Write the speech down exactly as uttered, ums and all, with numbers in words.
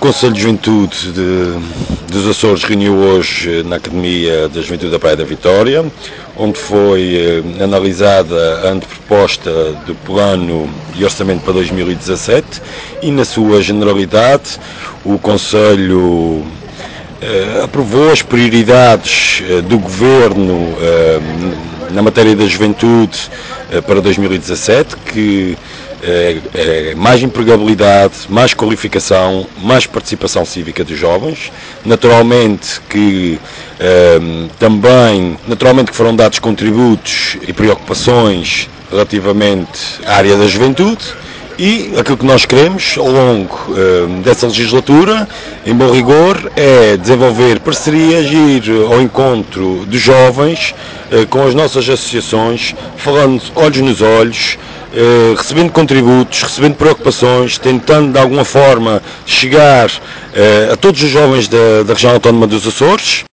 Conselho de Juventude de, dos Açores reuniu hoje na Academia da Juventude da Praia da Vitória, onde foi eh, analisada a anteproposta do Plano de Orçamento para dois mil e dezassete e, na sua generalidade, o Conselho eh, aprovou as prioridades eh, do Governo eh, na matéria da juventude eh, para dois mil e dezassete, que É, é, mais empregabilidade, mais qualificação, mais participação cívica dos jovens, naturalmente que é, também naturalmente que foram dados contributos e preocupações relativamente à área da juventude, e aquilo que nós queremos ao longo é, dessa legislatura, em bom rigor, é desenvolver parcerias e ir ao encontro dos jovens é, com as nossas associações, falando olhos nos olhos, Uh, recebendo contributos, recebendo preocupações, tentando de alguma forma chegar uh, a todos os jovens da, da região autónoma dos Açores.